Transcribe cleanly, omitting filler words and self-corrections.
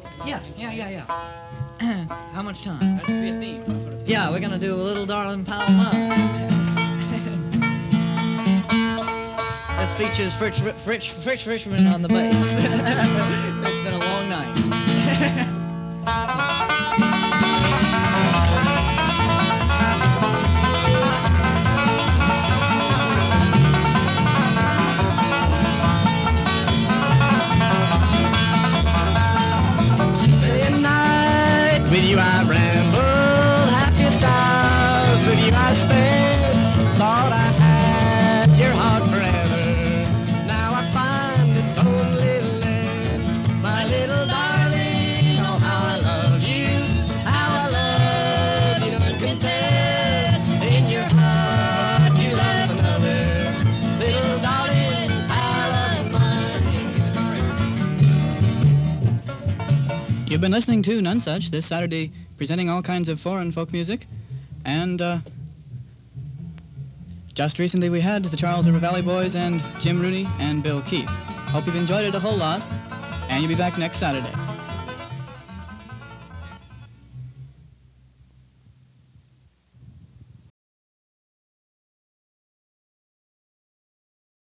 Yeah. How much time? That should be a theme. Yeah, we're gonna do a little darling pal of mine. This features Fritz Richmond on the bass. It's been a long night. With you I rambled, happiest hours with you I spent. Thought I had your heart forever. Now I find it's only left. My little darling, oh how I love you, how I love you. None can tell. In your heart you love another. Little darling, I love mine. You've been listening to Nonesuch this Saturday, presenting all kinds of foreign folk music. And just recently we had the Charles River Valley Boys and Jim Rooney and Bill Keith. Hope you've enjoyed it a whole lot, and you'll be back next Saturday.